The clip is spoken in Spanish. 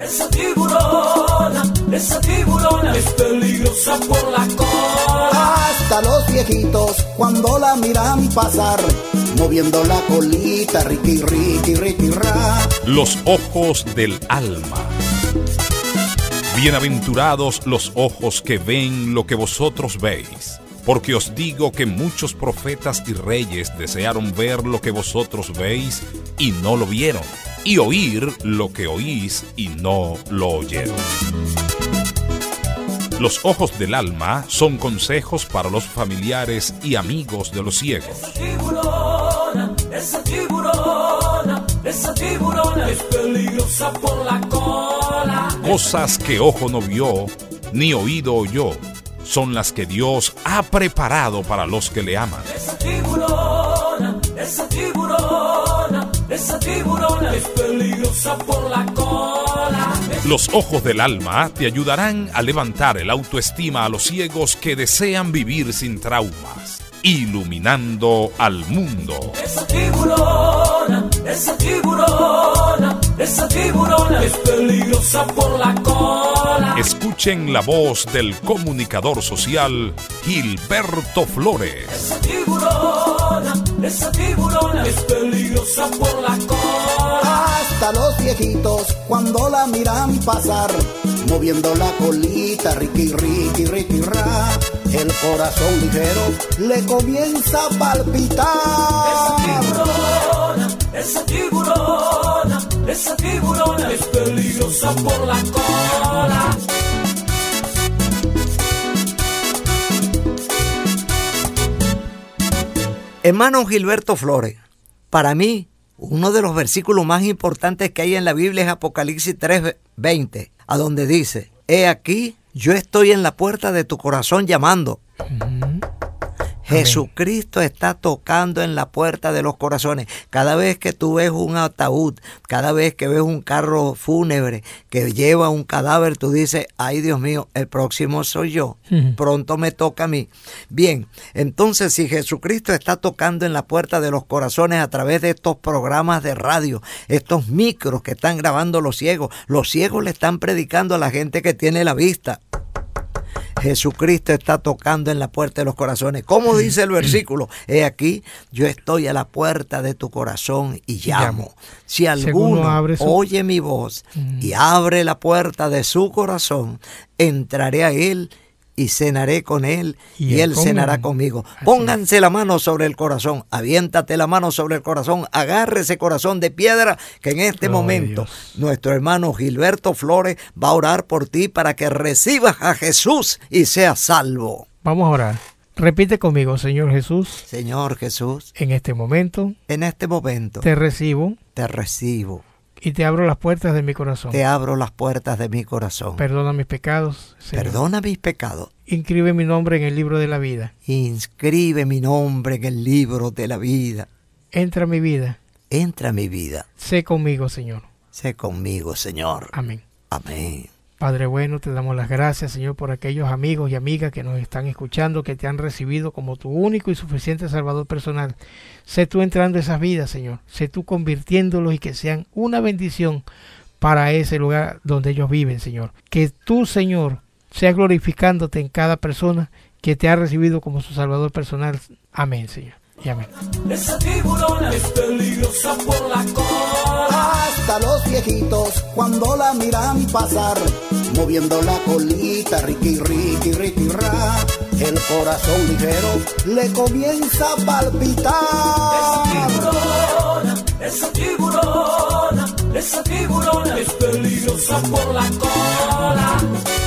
Esa tiburona es peligrosa por la cola. Hasta los viejitos cuando la miran pasar, moviendo la colita, riqui, riqui, riqui, ra. Los ojos del alma. Bienaventurados los ojos que ven lo que vosotros veis, porque os digo que muchos profetas y reyes desearon ver lo que vosotros veis y no lo vieron, y oír lo que oís y no lo oyeron. Los ojos del alma son consejos para los familiares y amigos de los ciegos. Esa tiburona es peligrosa por la cola. Cosas que ojo no vio, ni oído oyó, son las que Dios ha preparado para los que le aman. Esa tiburona es peligrosa por la cola. Los ojos del alma te ayudarán a levantar el autoestima a los ciegos que desean vivir sin traumas, iluminando al mundo. Esa tiburona es peligrosa por la cola. Escuchen la voz del comunicador social Gilberto Flores. Esa tiburona es peligrosa por la cola. Hasta los viejitos cuando la miran pasar, moviendo la colita, riqui, riqui, riqui, ra. El corazón ligero le comienza a palpitar. Esa tiburona es peligrosa por la cola. Hermano Gilberto Flores, para mí, uno de los versículos más importantes que hay en la Biblia es Apocalipsis 3:20, a donde dice: he aquí, yo estoy en la puerta de tu corazón llamando. Jesucristo está tocando en la puerta de los corazones. Cada vez que tú ves un ataúd, cada vez que ves un carro fúnebre que lleva un cadáver, tú dices: ay, Dios mío, el próximo soy yo. Pronto me toca a mí. Bien, entonces si Jesucristo está tocando en la puerta de los corazones a través de estos programas de radio, estos micros que están grabando los ciegos le están predicando a la gente que tiene la vista. Jesucristo está tocando en la puerta de los corazones. ¿Cómo dice el versículo? He aquí, yo estoy a la puerta de tu corazón y llamo. Si alguno oye mi voz y abre la puerta de su corazón, entraré a él y cenaré con él y él cenará conmigo. Pónganse la mano sobre el corazón, aviéntate la mano sobre el corazón, agarre ese corazón de piedra que en este momento nuestro hermano Gilberto Flores va a orar por ti para que recibas a Jesús y seas salvo. Vamos a orar. Repite conmigo: Señor Jesús. Señor Jesús. En este momento. Te recibo. Y te abro las puertas de mi corazón. Perdona mis pecados, Señor. Perdona mis pecados. Inscribe mi nombre en el libro de la vida. Entra a mi vida. Sé conmigo, Señor. Amén. Padre bueno, te damos las gracias, Señor, por aquellos amigos y amigas que nos están escuchando, que te han recibido como tu único y suficiente Salvador personal. Sé tú entrando a esas vidas, Señor. Sé tú convirtiéndolos y que sean una bendición para ese lugar donde ellos viven, Señor. Que tú, Señor, seas glorificándote en cada persona que te ha recibido como su Salvador personal. Amén, Señor. Y amén. Esa tiburona es peligrosa por la cola. Hasta los viejitos cuando la miran pasar, moviendo la colita, riqui, riqui, riqui, ra. El corazón ligero le comienza a palpitar. Esa tiburona es peligrosa por la cola.